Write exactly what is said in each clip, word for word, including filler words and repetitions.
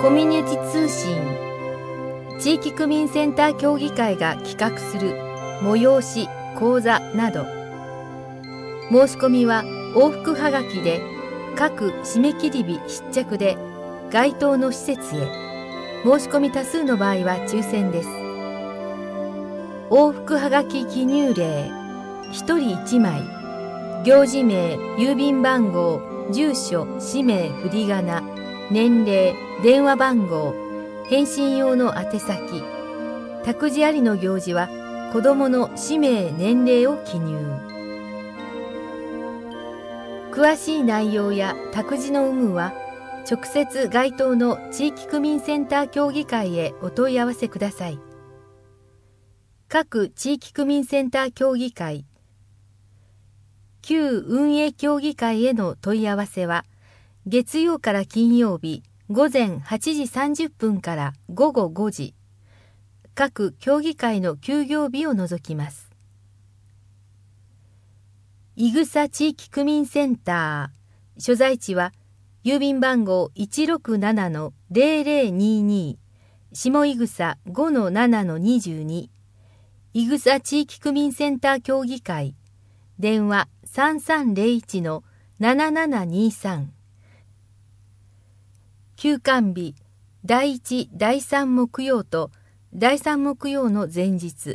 コミュニティ通信、地域区民センター協議会が企画する催し、講座など、申し込みは往復はがきで各締め切り日必着で該当の施設へ。申し込み多数の場合は抽選です。往復はがき記入例、ひとりいちまい、行事名、郵便番号、住所、氏名、振り仮名、年齢、電話番号、返信用の宛先、託児ありの行事は子どもの氏名、年齢を記入。詳しい内容や託児の有無は直接該当の地域区民センター協議会へお問い合わせください。各地域区民センター協議会、旧運営協議会への問い合わせは、月曜から金曜日午前はちじさんじゅっぷんから午後ごじ、各協議会の休業日を除きます。いぐさ地域区民センター、所在地は郵便番号 いちろくななのぜろぜろにに、下井草 ごのななのにじゅうに、いぐさ地域区民センター協議会、電話 さんさんぜろいちのななななにさん。休館日、だいいち、だいさん木曜とだいさん木曜の前日。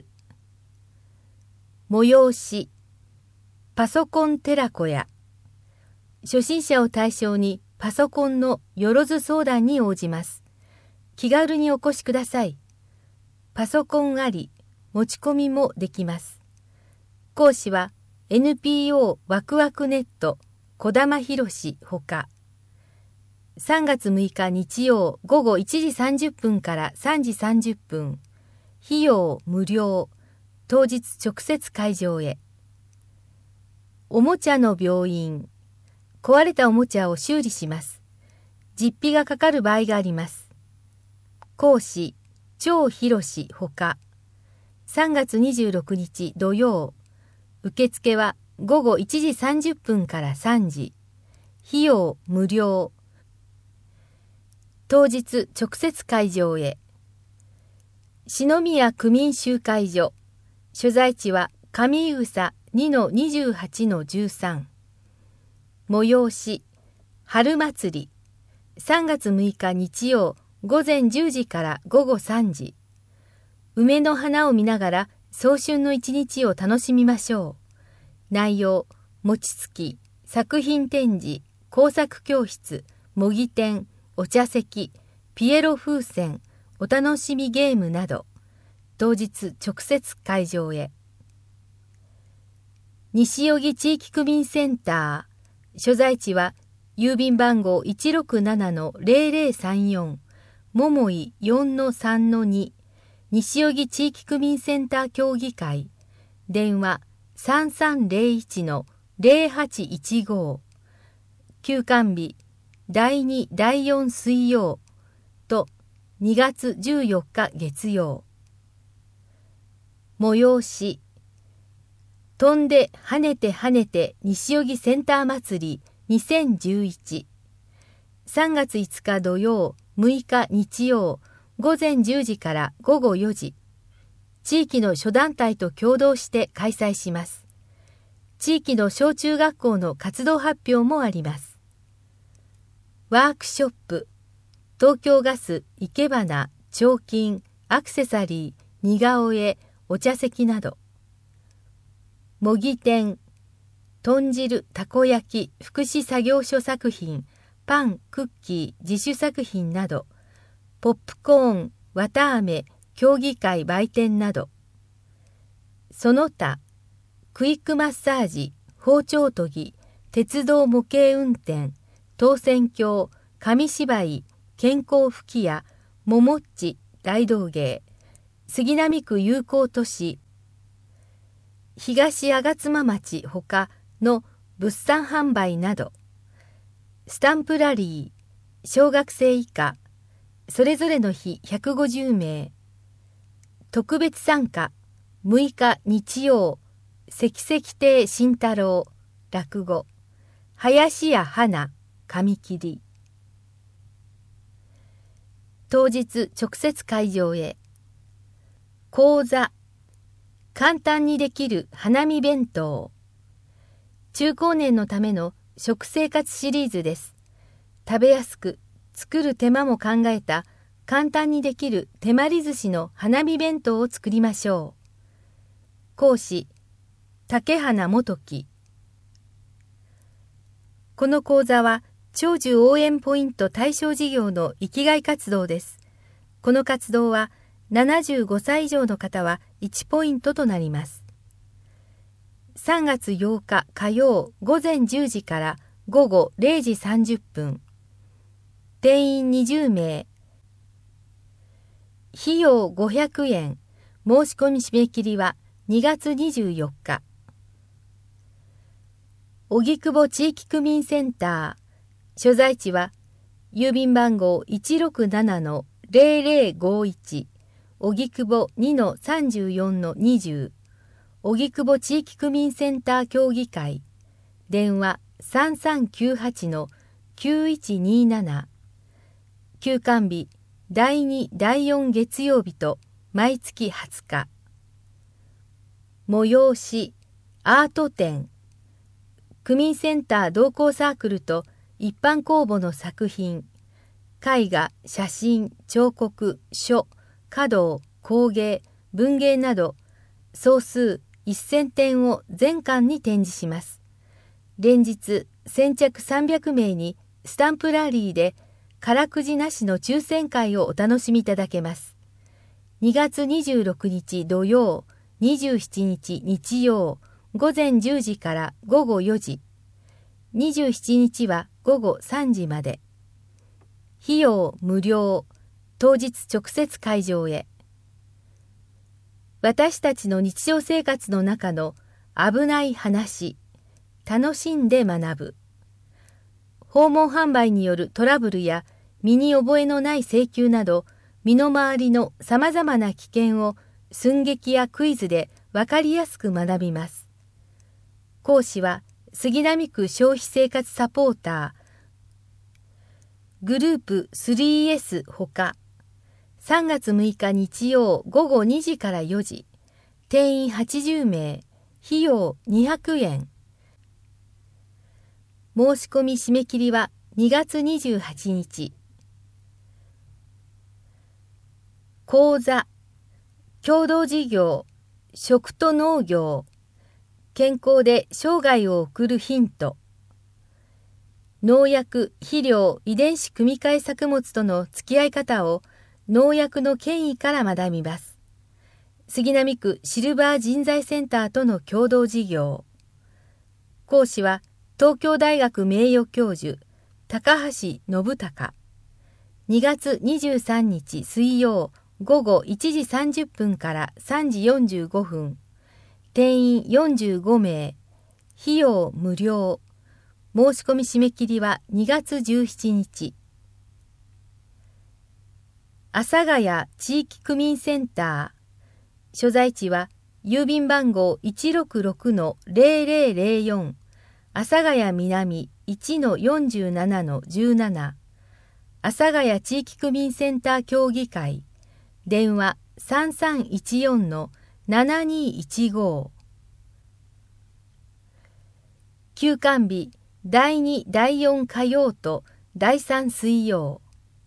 催し、パソコン寺子屋。初心者を対象にパソコンのよろず相談に応じます。気軽にお越しください。パソコンあり、持ち込みもできます。講師は エヌピーオー ワクワクネット児玉博史ほか。さんがつむいか日曜午後いちじさんじゅっぷんからさんじさんじゅっぷん。費用無料。当日直接会場へ。おもちゃの病院。壊れたおもちゃを修理します。実費がかかる場合があります。講師、張博史ほか。さんがつにじゅうろくにち土曜。受付は午後いちじさんじゅっぷんからさんじ。費用無料。当日直接会場へ。篠宮区民集会所。所在地は上井草 にのにじゅうはちのじゅうさん。催し、春祭り。さんがつむいか日曜午前じゅうじから午後さんじ。梅の花を見ながら早春の一日を楽しみましょう。内容、餅つき、作品展示、工作教室、模擬店、お茶席、ピエロ風船、お楽しみゲームなど、当日直接会場へ。西荻地域区民センター、所在地は郵便番号 いちろくななのぜろぜろさんよん、桃井 よんのさんのに、西荻地域区民センター協議会、電話 さんさんぜろいちのぜろはちいちご。休館日、だいに、だいよん水曜とにがつじゅうよっか月曜。催し、飛んで跳ねて跳ねて西荻センター祭りにせんじゅういち。さんがついつか土曜、むいか日曜、午前じゅうじから午後よじ。地域の諸団体と共同して開催します。地域の小中学校の活動発表もあります。ワークショップ、東京ガス、生け花、彫金、アクセサリー、似顔絵、お茶席など。模擬店、豚汁、たこ焼き、福祉作業所作品、パン、クッキー、自主作品など。ポップコーン、綿あめ、協議会売店など。その他、クイックマッサージ、包丁研ぎ、鉄道模型運転、当選鏡、紙芝居、健康吹き矢、ももっち、大道芸、杉並区友好都市、東吾妻町ほかの物産販売など、スタンプラリー、小学生以下、それぞれの日ひゃくごじゅうめい、特別参加、むいか日曜、関石亭慎太郎、落語、林家花、紙切り。 当日直接会場へ。講座。簡単にできる花見弁当。中高年のための食生活シリーズです。食べやすく、作る手間も考えた簡単にできる手まり寿司の花見弁当を作りましょう。講師、竹花元樹。この講座は長寿応援ポイント対象事業の生きがい活動です。この活動はななじゅうごさい以上の方はいちポイントとなります。さんがつようか火曜午前じゅうじから午後れいじさんじゅっぷん。定員にじゅうめい。費用ごひゃくえん。申し込み締め切りはにがつにじゅうよっか。荻窪地域区民センター。所在地は郵便番号 いちろくななのぜろぜろごいち。荻窪 にのさんじゅうよんのにじゅう。荻窪地域区民センター協議会。電話 さんさんきゅうはちのきゅういちになな。休館日だいにだいよん月曜日と毎月はつか。催しアート展。区民センター同好サークルと一般公募の作品。絵画、写真、彫刻、書、華道、工芸、文芸など総数せんてんを全館に展示します。連日先着さんびゃくめいにスタンプラリーで空くじなしの抽選会をお楽しみいただけます。にがつにじゅうろくにち土曜、にじゅうしちにち日曜、午前じゅうじから午後よじ。にじゅうしちにちは午後さんじまで。費用無料。当日直接会場へ。私たちの日常生活の中の危ない話、楽しんで学ぶ。訪問販売によるトラブルや身に覚えのない請求など、身の回りのさまざまな危険を寸劇やクイズでわかりやすく学びます。講師は杉並区消費生活サポーター、グループ スリーエス ほか、さんがつむいか日曜午後にじからよじ、定員はちじゅうめい、費用にひゃくえん。申し込み締め切りはにがつにじゅうはちにち。講座、共同事業、食と農業、健康で生涯を送るヒント。農薬、肥料、遺伝子組み換え作物との付き合い方を農薬の権威から学びます。杉並区シルバー人材センターとの共同事業。講師は東京大学名誉教授、高橋信孝。にがつにじゅうさんにち水曜、午後いちじさんじゅっぷんからさんじよんじゅうごふん。定員よんじゅうごめい。費用無料。申し込み締め切りはにがつじゅうしちにち。阿佐ヶ谷地域区民センター。所在地は郵便番号 いちろくろくのぜろぜろぜろよん。阿佐ヶ谷南 いちのよんじゅうななのじゅうなな。阿佐ヶ谷地域区民センター協議会。電話さんさんいちよんのななにいちご。休館日だいにだいよん火曜とだいさん水曜。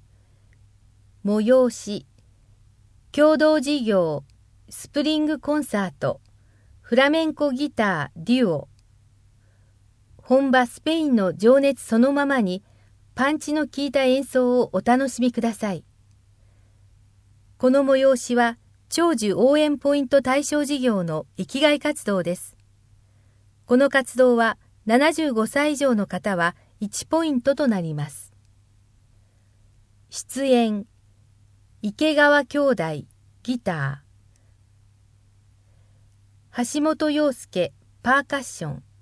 催し共同事業スプリングコンサートフラメンコギターデュオ。本場スペインの情熱そのままにパンチの効いた演奏をお楽しみください。この催しは長寿応援ポイント対象事業の生きがい活動です。この活動はななじゅうごさい以上の方はいちポイントとなります。出演池川兄弟ギター、橋本陽介パーカッション。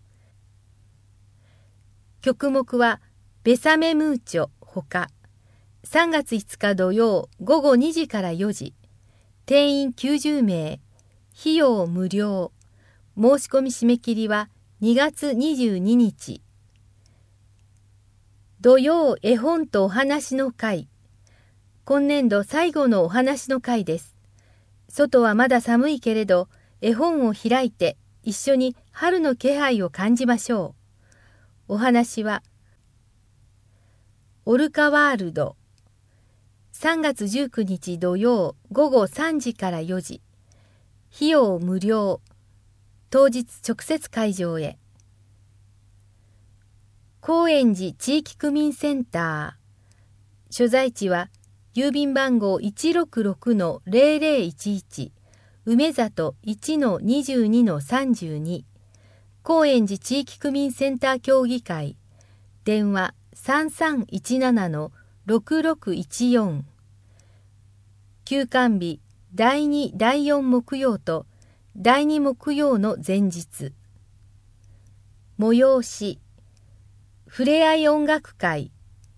曲目はベサメムーチョほか。さんがついつか土曜午後にじからよじ。定員きゅうじゅうめい。費用無料。申し込み締め切りはにがつにじゅうににち。土曜絵本とお話の会。 今年度最後のお話の回です。外はまだ寒いけれど、絵本を開いて一緒に春の気配を感じましょう。お話は、オルカワールド。さんがつじゅうくにち土曜午後さんじからよじ。費用無料。当日直接会場へ。高円寺地域区民センター。所在地は郵便番号 いちろくろくのゼロゼロいちいち 梅里 いちのにじゅうにのさんじゅうに 高円寺地域区民センター協議会。電話 さんさんいちななのろくろくいちよん。休館日だいにだいよん木曜とだいに木曜の前日。催しふれあい音楽会。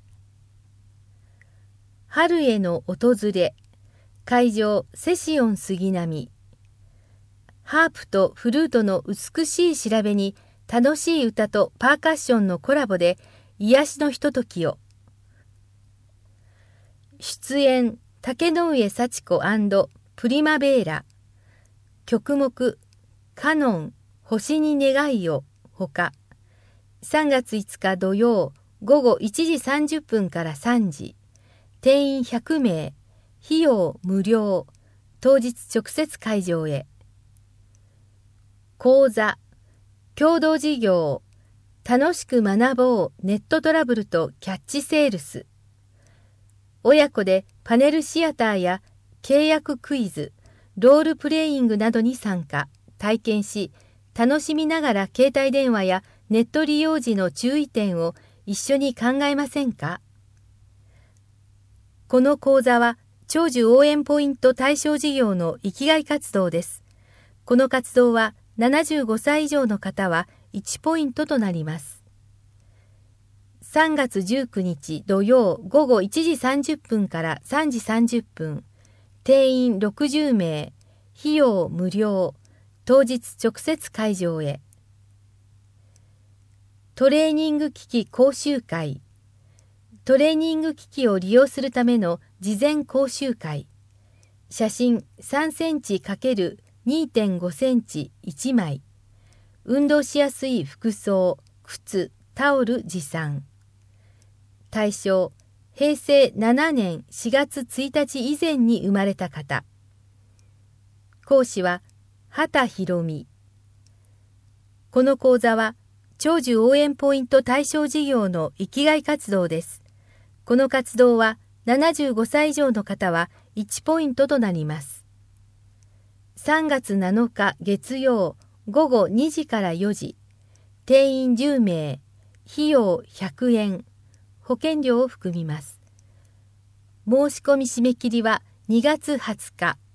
春への訪れ。会場セシオン杉並。ハープとフルートの美しい調べに楽しい歌とパーカッションのコラボで癒しのひとときを。出演竹野上幸子&プリマベーラ。曲目カノン星に願いをほか。さんがついつか土曜午後いちじさんじゅっぷんからさんじ。定員ひゃくめい。費用無料。当日直接会場へ。講座共同事業楽しく学ぼうネットトラブルとキャッチセールス。親子でパネルシアターや契約クイズ、ロールプレイングなどに参加、体験し、楽しみながら携帯電話やネット利用時の注意点を一緒に考えませんか？この講座は長寿応援ポイント対象事業の生きがい活動です。この活動はななじゅうごさい以上の方はいちポイントとなります。さんがつじゅうくにち土曜午後いちじさんじゅっぷんからさんじさんじゅっぷん。定員ろくじゅうめい。費用無料。当日直接会場へ。トレーニング機器講習会。トレーニング機器を利用するための事前講習会。写真さんセンチ×にてんごセンチいちまい。運動しやすい服装、靴、タオル持参。対象、へいせいななねんしがつついたち以前に生まれた方。講師は畑博美。この講座は長寿応援ポイント対象事業の生きがい活動です。この活動はななじゅうごさい以上の方はいちポイントとなります。さんがつなのか月曜午後にじからよじ。定員じゅうめい。費用ひゃくえん。保険料を含みます。申し込み締め切りはにがつはつか。